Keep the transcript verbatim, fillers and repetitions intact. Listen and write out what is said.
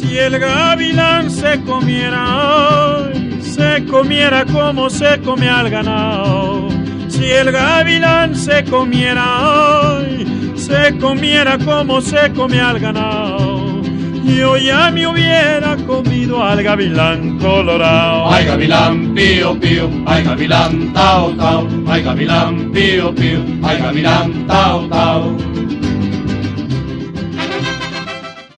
Si el gavilán se comiera, ay, se comiera como se come al ganado. Si el gavilán se comiera, ay, se comiera como se come al ganado. Yo ya me hubiera comido al gavilán colorado. Ay, gavilán pío pío, ay, gavilán tao tao, ay, gavilán pío pío, ay, gavilán tao tao.